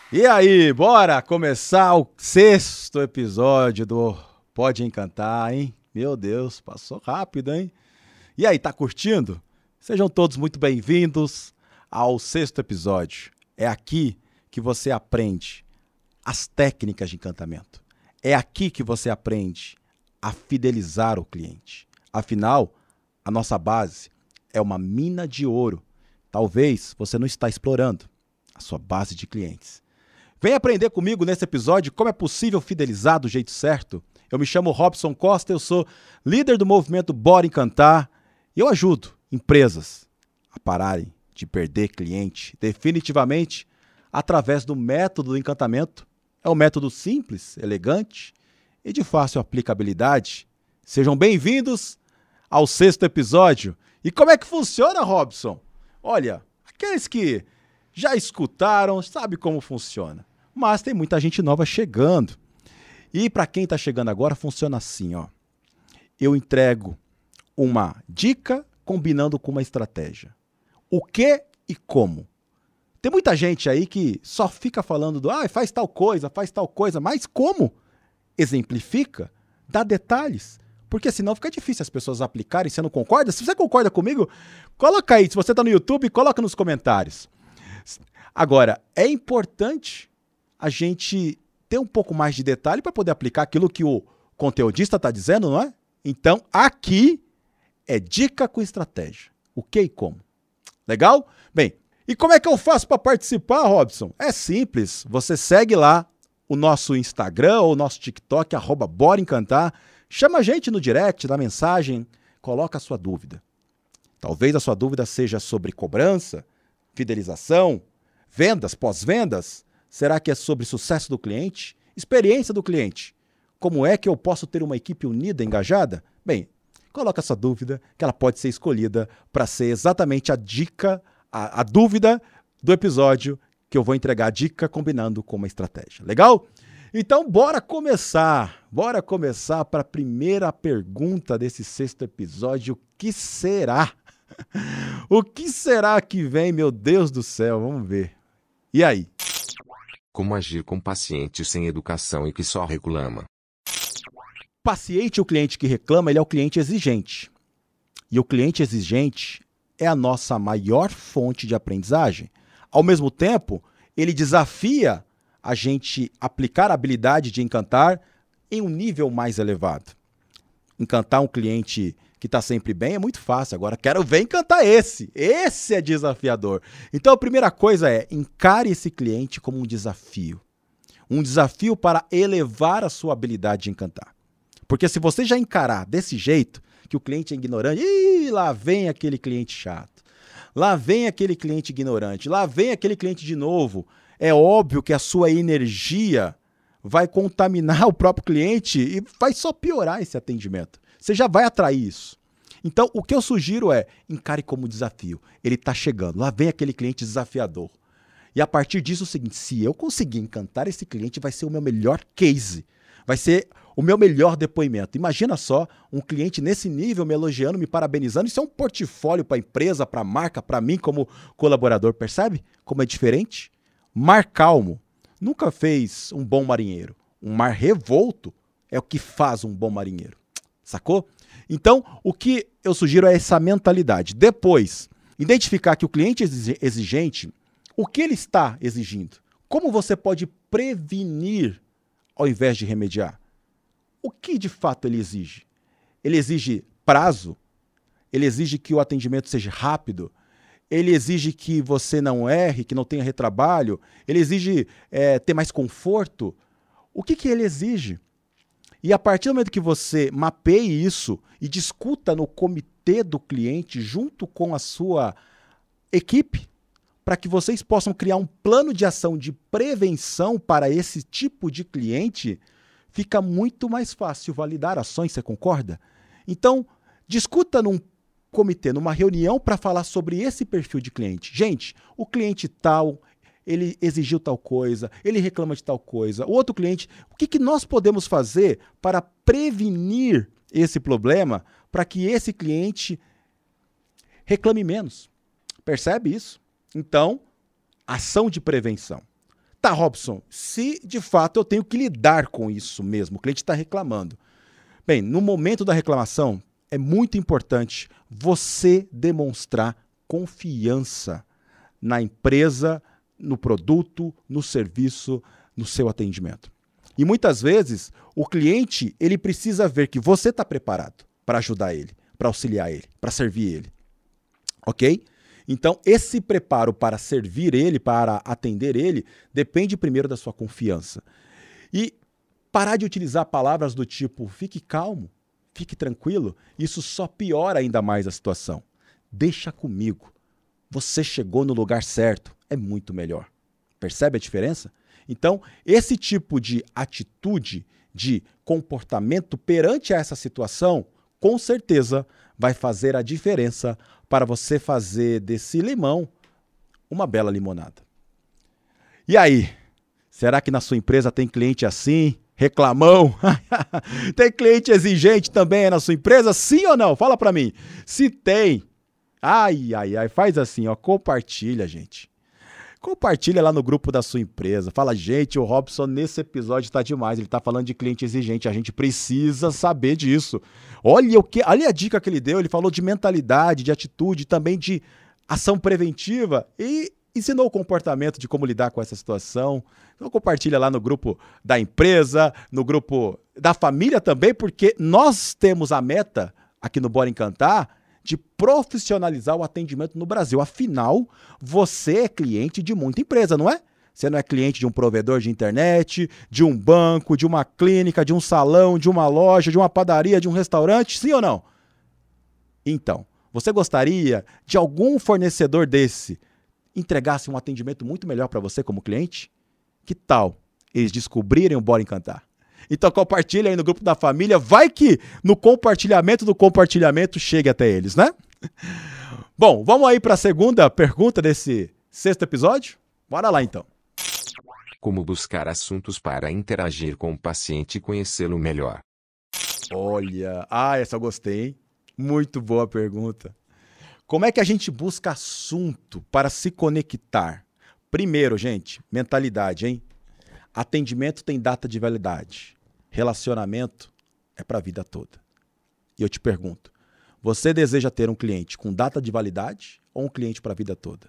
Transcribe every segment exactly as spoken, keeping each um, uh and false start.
E aí, bora começar o sexto episódio do Pode Encantar, hein? Meu Deus, passou rápido, hein? E aí, tá curtindo? Sejam todos muito bem-vindos ao sexto episódio. É aqui que você aprende as técnicas de encantamento. É aqui que você aprende a fidelizar o cliente. Afinal, a nossa base é uma mina de ouro. Talvez você não está explorando a sua base de clientes. Vem aprender comigo nesse episódio como é possível fidelizar do jeito certo. Eu me chamo Robson Costa, eu sou líder do movimento Bora Encantar e eu ajudo empresas a pararem de perder cliente definitivamente através do método do encantamento. É um método simples, elegante e de fácil aplicabilidade. Sejam bem-vindos ao sexto episódio. E como é que funciona, Robson? Olha, aqueles que já escutaram, sabe como funciona. Mas tem muita gente nova chegando. E para quem está chegando agora, funciona assim, ó. Eu entrego uma dica combinando com uma estratégia. O que e como. Tem muita gente aí que só fica falando do, ah, faz tal coisa, faz tal coisa, mas como? Exemplifica, dá detalhes. Porque senão fica difícil as pessoas aplicarem. Você não concorda? Se você concorda comigo, coloca aí. Se você está no YouTube, coloca nos comentários. Agora, é importante a gente ter um pouco mais de detalhe para poder aplicar aquilo que o conteudista está dizendo, não é? Então, aqui é dica com estratégia. O que e como. Legal? Bem, e como é que eu faço para participar, Robson? É simples. Você segue lá o nosso Instagram ou o nosso TikTok, arroba Bora Encantar. Chama a gente no direct, na mensagem, coloca a sua dúvida. Talvez a sua dúvida seja sobre cobrança, fidelização, vendas, pós-vendas. Será que é sobre sucesso do cliente? Experiência do cliente. Como é que eu posso ter uma equipe unida, engajada? Bem, coloca essa dúvida que ela pode ser escolhida para ser exatamente a dica, a, a dúvida do episódio que eu vou entregar a dica combinando com uma estratégia. Legal? Então, bora começar. Bora começar para a primeira pergunta desse sexto episódio. O que será? O que será que vem, meu Deus do céu? Vamos ver. E aí? Como agir com paciente sem educação e que só reclama? Paciente, o cliente que reclama, ele é o cliente exigente. E o cliente exigente é a nossa maior fonte de aprendizagem. Ao mesmo tempo, ele desafia a gente aplicar a habilidade de encantar em um nível mais elevado. Encantar um cliente que está sempre bem é muito fácil. Agora, quero ver encantar esse. Esse é desafiador. Então, a primeira coisa é, encare esse cliente como um desafio. Um desafio para elevar a sua habilidade de encantar. Porque se você já encarar desse jeito, que o cliente é ignorante, ih, lá vem aquele cliente chato. Lá vem aquele cliente ignorante. Lá vem aquele cliente de novo. É óbvio que a sua energia vai contaminar o próprio cliente e vai só piorar esse atendimento. Você já vai atrair isso. Então, o que eu sugiro é, encare como desafio. Ele está chegando, lá vem aquele cliente desafiador. E a partir disso, é o seguinte, se eu conseguir encantar esse cliente, vai ser o meu melhor case. Vai ser o meu melhor depoimento. Imagina só, um cliente nesse nível me elogiando, me parabenizando. Isso é um portfólio para a empresa, para a marca, para mim como colaborador. Percebe como é diferente? Mar calmo nunca fez um bom marinheiro. Um mar revolto é o que faz um bom marinheiro. Sacou? Então, o que eu sugiro é essa mentalidade. Depois, identificar que o cliente exigente, o que ele está exigindo? Como você pode prevenir ao invés de remediar? O que de fato ele exige? Ele exige prazo? Ele exige que o atendimento seja rápido? Ele exige que você não erre, que não tenha retrabalho? Ele exige é, ter mais conforto? O que, que ele exige? E a partir do momento que você mapeie isso e discuta no comitê do cliente junto com a sua equipe, para que vocês possam criar um plano de ação de prevenção para esse tipo de cliente, fica muito mais fácil validar ações, você concorda? Então, discuta num comitê, numa reunião para falar sobre esse perfil de cliente. Gente, o cliente tal, ele exigiu tal coisa, ele reclama de tal coisa. O outro cliente, o que, que nós podemos fazer para prevenir esse problema para que esse cliente reclame menos? Percebe isso? Então, ação de prevenção. Tá, Robson, se de fato eu tenho que lidar com isso mesmo, o cliente está reclamando. Bem, no momento da reclamação, é muito importante você demonstrar confiança na empresa, no produto, no serviço, no seu atendimento. E muitas vezes, o cliente ele precisa ver que você está preparado para ajudar ele, para auxiliar ele, para servir ele. Ok? Então, esse preparo para servir ele, para atender ele, depende primeiro da sua confiança. E parar de utilizar palavras do tipo, fique calmo, fique tranquilo, isso só piora ainda mais a situação. Deixa comigo. Você chegou no lugar certo, é muito melhor. Percebe a diferença? Então, esse tipo de atitude, de comportamento perante essa situação, com certeza vai fazer a diferença para você fazer desse limão uma bela limonada. E aí, será que na sua empresa tem cliente assim, reclamão? Tem cliente exigente também na sua empresa? Sim ou não? Fala para mim. Se tem, ai, ai, ai, faz assim, ó, compartilha, gente. Compartilha lá no grupo da sua empresa. Fala, gente, o Robson nesse episódio tá demais. Ele tá falando de cliente exigente. A gente precisa saber disso. Olha o que, olha a dica que ele deu. Ele falou de mentalidade, de atitude, também de ação preventiva e ensinou o comportamento de como lidar com essa situação. Então compartilha lá no grupo da empresa, no grupo da família também, porque nós temos a meta aqui no Bora Encantar de profissionalizar o atendimento no Brasil. Afinal, você é cliente de muita empresa, não é? Você não é cliente de um provedor de internet, de um banco, de uma clínica, de um salão, de uma loja, de uma padaria, de um restaurante, sim ou não? Então, você gostaria de algum fornecedor desse entregasse um atendimento muito melhor para você como cliente? Que tal eles descobrirem o Bora Encantar? Então compartilha aí no grupo da família, vai que no compartilhamento do compartilhamento chegue até eles, né? Bom, vamos aí para a segunda pergunta desse sexto episódio? Bora lá então. Como buscar assuntos para interagir com o paciente e conhecê-lo melhor? Olha, ah, essa eu gostei, hein? Muito boa pergunta. Como é que a gente busca assunto para se conectar? Primeiro, gente, mentalidade, hein? Atendimento tem data de validade. Relacionamento é para a vida toda. E eu te pergunto, você deseja ter um cliente com data de validade ou um cliente para a vida toda?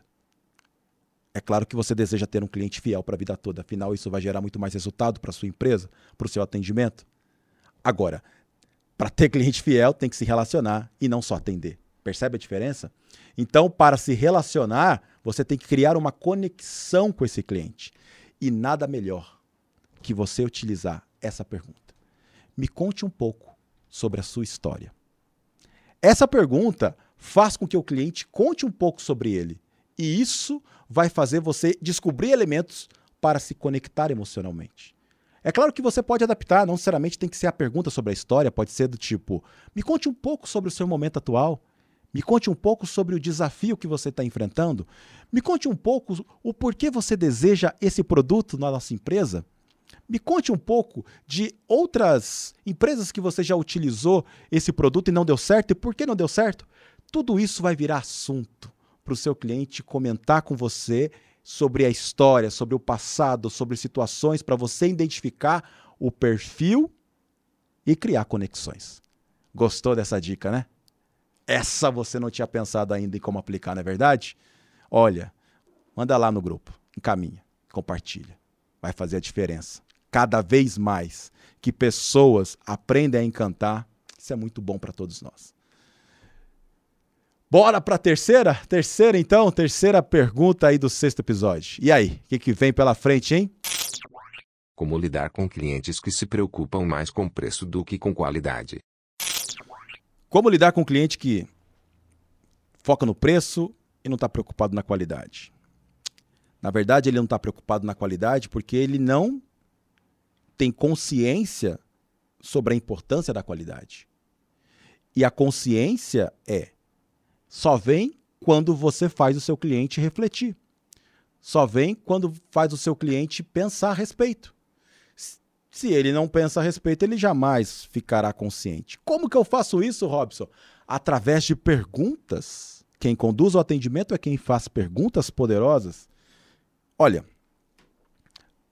É claro que você deseja ter um cliente fiel para a vida toda, afinal isso vai gerar muito mais resultado para a sua empresa, para o seu atendimento. Agora, para ter cliente fiel tem que se relacionar e não só atender. Percebe a diferença? Então, para se relacionar, você tem que criar uma conexão com esse cliente. E nada melhor que você utilizar essa pergunta. Me conte um pouco sobre a sua história. Essa pergunta faz com que o cliente conte um pouco sobre ele. E isso vai fazer você descobrir elementos para se conectar emocionalmente. É claro que você pode adaptar, não necessariamente tem que ser a pergunta sobre a história, pode ser do tipo, me conte um pouco sobre o seu momento atual. Me conte um pouco sobre o desafio que você está enfrentando. Me conte um pouco o porquê você deseja esse produto na nossa empresa. Me conte um pouco de outras empresas que você já utilizou esse produto e não deu certo e por que não deu certo. Tudo isso vai virar assunto para o seu cliente comentar com você sobre a história, sobre o passado, sobre situações para você identificar o perfil e criar conexões. Gostou dessa dica, né? Essa você não tinha pensado ainda em como aplicar, não é verdade? Olha, manda lá no grupo, encaminha, compartilha. Vai fazer a diferença. Cada vez mais que pessoas aprendem a encantar, isso é muito bom para todos nós. Bora para a terceira? Terceira então, terceira pergunta aí do sexto episódio. E aí, o que, que vem pela frente, hein? Como lidar com clientes que se preocupam mais com preço do que com qualidade? Como lidar com um cliente que foca no preço e não está preocupado na qualidade? Na verdade, ele não está preocupado na qualidade porque ele não tem consciência sobre a importância da qualidade. E a consciência é, só vem quando você faz o seu cliente refletir. Só vem quando faz o seu cliente pensar a respeito. Se ele não pensa a respeito, ele jamais ficará consciente. Como que eu faço isso, Robson? Através de perguntas. Quem conduz o atendimento é quem faz perguntas poderosas. Olha,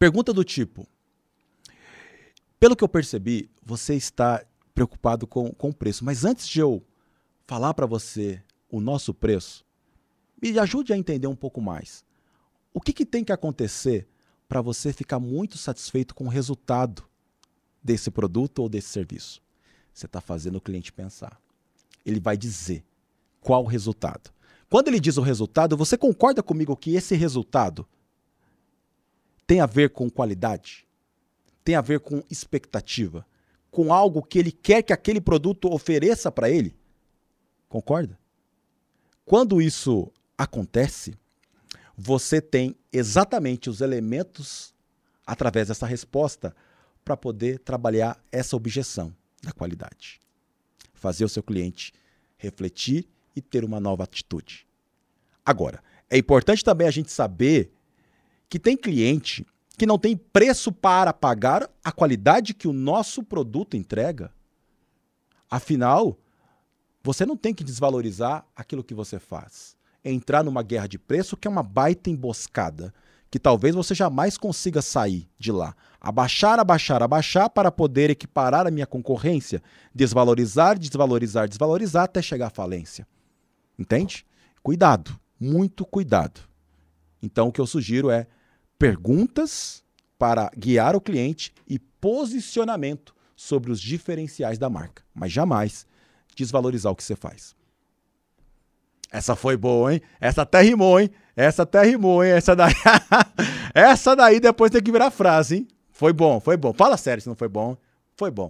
Pergunta do tipo, pelo que eu percebi, você está preocupado com, com o preço, mas antes de eu falar para você o nosso preço, me ajude a entender um pouco mais. O que, que tem que acontecer para você ficar muito satisfeito com o resultado desse produto ou desse serviço? Você está fazendo o cliente pensar. Ele vai dizer qual o resultado. Quando ele diz o resultado, você concorda comigo que esse resultado tem a ver com qualidade? Tem a ver com expectativa? Com algo que ele quer que aquele produto ofereça para ele? Concorda? Quando isso acontece, você tem exatamente os elementos, através dessa resposta, para poder trabalhar essa objeção da qualidade. Fazer o seu cliente refletir e ter uma nova atitude. Agora, é importante também a gente saber que tem cliente que não tem preço para pagar a qualidade que o nosso produto entrega. Afinal, você não tem que desvalorizar aquilo que você faz. Entrar numa guerra de preço que é uma baita emboscada, que talvez você jamais consiga sair de lá. Abaixar, abaixar, abaixar para poder equiparar a minha concorrência. Desvalorizar, desvalorizar, desvalorizar até chegar à falência. Entende? Cuidado, muito cuidado. Então o que eu sugiro é perguntas para guiar o cliente e posicionamento sobre os diferenciais da marca, mas jamais desvalorizar o que você faz. Essa foi boa, hein? Essa até rimou, hein? Essa até rimou, hein? Essa daí, essa daí depois tem que virar frase, hein? Foi bom, foi bom. Fala sério se não foi bom. Foi bom.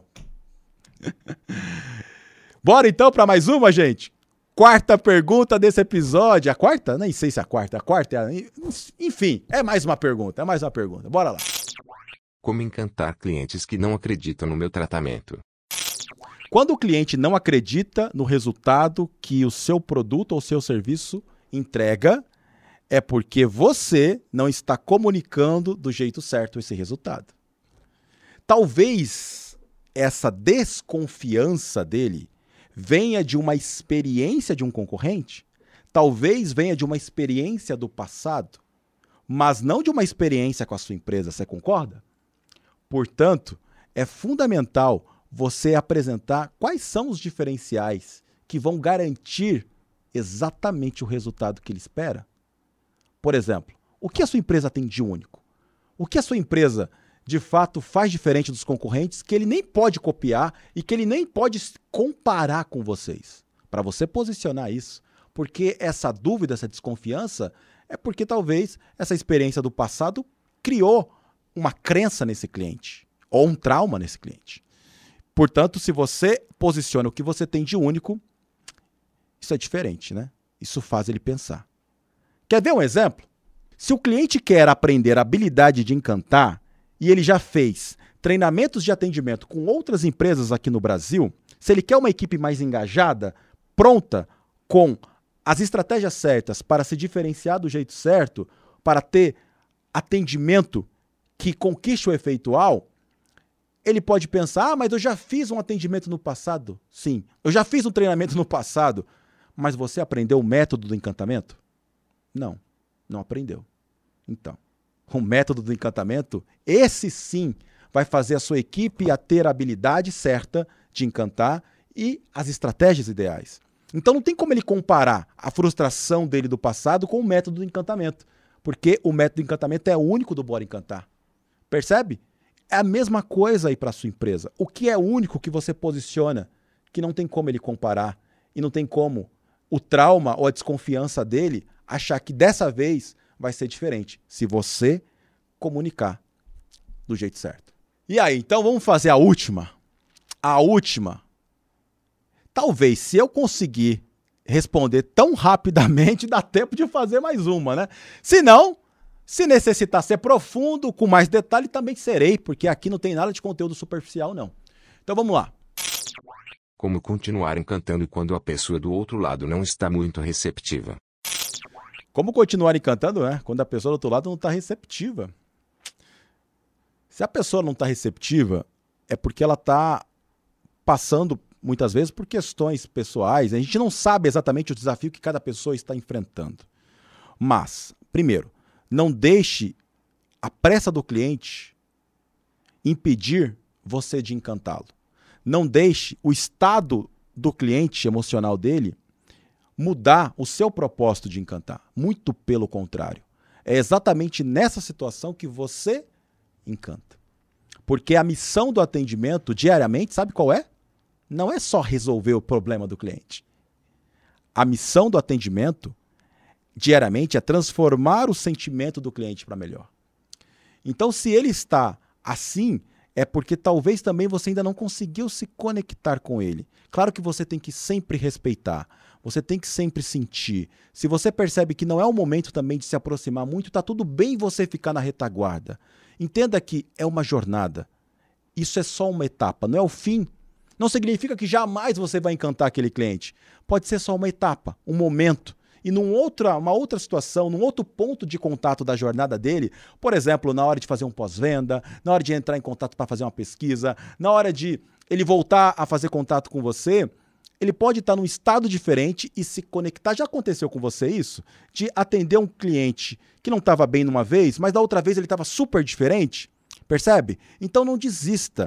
Bora então para mais uma, gente? Quarta pergunta desse episódio. A quarta? Nem sei se é a quarta. A quarta é... Enfim, é mais uma pergunta. É mais uma pergunta. Bora lá. Como encantar clientes que não acreditam no meu tratamento? Quando o cliente não acredita no resultado que o seu produto ou seu serviço entrega, é porque você não está comunicando do jeito certo esse resultado. Talvez essa desconfiança dele venha de uma experiência de um concorrente, talvez venha de uma experiência do passado, mas não de uma experiência com a sua empresa, você concorda? Portanto, é fundamental você apresentar quais são os diferenciais que vão garantir exatamente o resultado que ele espera. Por exemplo, o que a sua empresa tem de único? O que a sua empresa, de fato, faz diferente dos concorrentes que ele nem pode copiar e que ele nem pode comparar com vocês? Para você posicionar isso, porque essa dúvida, essa desconfiança, é porque talvez essa experiência do passado criou uma crença nesse cliente ou um trauma nesse cliente. Portanto, se você posiciona o que você tem de único, isso é diferente, né? Isso faz ele pensar. Quer ver um exemplo? Se o cliente quer aprender a habilidade de encantar e ele já fez treinamentos de atendimento com outras empresas aqui no Brasil, se ele quer uma equipe mais engajada, pronta, com as estratégias certas para se diferenciar do jeito certo, para ter atendimento que conquiste o efeitual, ele pode pensar, ah, mas eu já fiz um atendimento no passado. Sim, eu já fiz um treinamento no passado. Mas você aprendeu o método do encantamento? Não, não aprendeu. Então, o método do encantamento, esse sim, vai fazer a sua equipe a ter a habilidade certa de encantar e as estratégias ideais. Então não tem como ele comparar a frustração dele do passado com o método do encantamento, porque o método do encantamento é o único do Bora Encantar. Percebe? É a mesma coisa aí para a sua empresa. O que é único que você posiciona, que não tem como ele comparar e não tem como o trauma ou a desconfiança dele achar que dessa vez vai ser diferente, se você comunicar do jeito certo. E aí, então vamos fazer a última. A última. Talvez, se eu conseguir responder tão rapidamente, dá tempo de fazer mais uma, né? Se não, se necessitar ser profundo, com mais detalhe, também serei, porque aqui não tem nada de conteúdo superficial, não. Então vamos lá. Como continuar encantando quando a pessoa do outro lado não está muito receptiva? Como continuar encantando, né? Quando a pessoa do outro lado não está receptiva. Se a pessoa não está receptiva, é porque ela está passando, muitas vezes, por questões pessoais. A gente não sabe exatamente o desafio que cada pessoa está enfrentando. Mas, primeiro, não deixe a pressa do cliente impedir você de encantá-lo. Não deixe o estado do cliente emocional dele mudar o seu propósito de encantar. Muito pelo contrário. É exatamente nessa situação que você encanta. Porque a missão do atendimento diariamente, sabe qual é? Não é só resolver o problema do cliente. A missão do atendimento diariamente é transformar o sentimento do cliente para melhor. Então, se ele está assim, é porque talvez também você ainda não conseguiu se conectar com ele. Claro que você tem que sempre respeitar, você tem que sempre sentir. Se você percebe que não é o momento também de se aproximar muito, está tudo bem você ficar na retaguarda. Entenda que é uma jornada. Isso é só uma etapa, não é o fim. Não significa que jamais você vai encantar aquele cliente. Pode ser só uma etapa, um momento. E numa outra, uma outra situação, num outro ponto de contato da jornada dele, por exemplo, na hora de fazer um pós-venda, na hora de entrar em contato para fazer uma pesquisa, na hora de ele voltar a fazer contato com você, ele pode estar num estado diferente e se conectar. Já aconteceu com você isso? De atender um cliente que não estava bem numa vez, mas da outra vez ele estava super diferente? Percebe? Então não desista.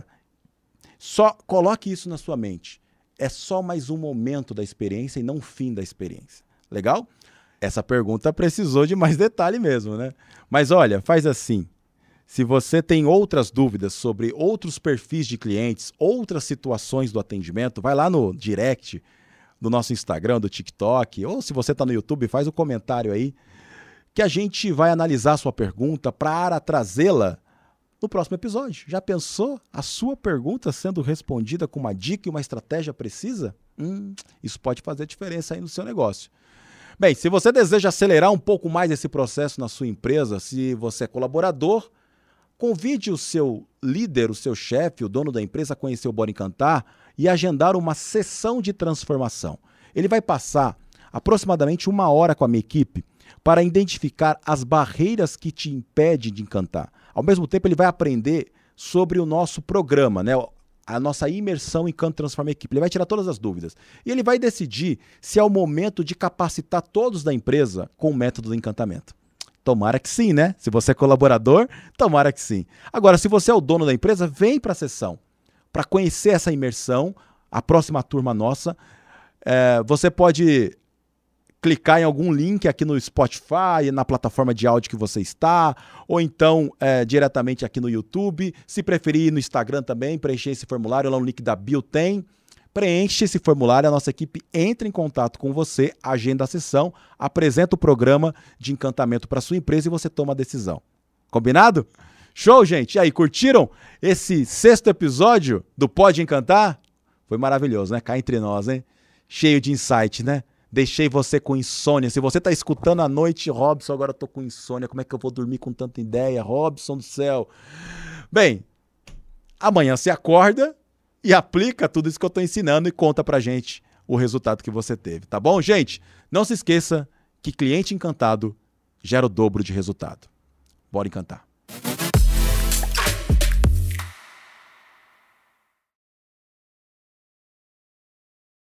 Só coloque isso na sua mente. É só mais um momento da experiência e não o fim da experiência. Legal? Essa pergunta precisou de mais detalhe mesmo, né? Mas olha, faz assim. Se você tem outras dúvidas sobre outros perfis de clientes, outras situações do atendimento, vai lá no direct do nosso Instagram, do TikTok, ou se você está no YouTube, faz um comentário aí, que a gente vai analisar a sua pergunta para trazê-la no próximo episódio. Já pensou a sua pergunta sendo respondida com uma dica e uma estratégia precisa? Hum, isso pode fazer diferença aí no seu negócio. Bem, se você deseja acelerar um pouco mais esse processo na sua empresa, se você é colaborador, convide o seu líder, o seu chefe, o dono da empresa a conhecer o Bora Encantar e agendar uma sessão de transformação. Ele vai passar aproximadamente uma hora com a minha equipe para identificar as barreiras que te impedem de encantar. Ao mesmo tempo, ele vai aprender sobre o nosso programa, né? A nossa imersão em Encanto Transforma a Equipe. Ele vai tirar todas as dúvidas. E ele vai decidir se é o momento de capacitar todos da empresa com o método do encantamento. Tomara que sim, né? Se você é colaborador, tomara que sim. Agora, se você é o dono da empresa, vem para a sessão para conhecer essa imersão, a próxima turma nossa. É, você pode clicar em algum link aqui no Spotify, na plataforma de áudio que você está, ou então é, diretamente aqui no YouTube. Se preferir, no Instagram também, preencher esse formulário, lá no link da bio tem. Preenche esse formulário, a nossa equipe entra em contato com você, agenda a sessão, apresenta o programa de encantamento para sua empresa e você toma a decisão. Combinado? Show, gente! E aí, curtiram esse sexto episódio do Pode Encantar? Foi maravilhoso, né? Cá entre nós, hein? Cheio de insight, né? Deixei você com insônia. Se você está escutando à noite, Robson, agora eu tô com insônia. Como é que eu vou dormir com tanta ideia? Robson do céu. Bem, amanhã você acorda e aplica tudo isso que eu estou ensinando e conta pra gente o resultado que você teve, tá bom, gente? Não se esqueça que cliente encantado gera o dobro de resultado. Bora encantar.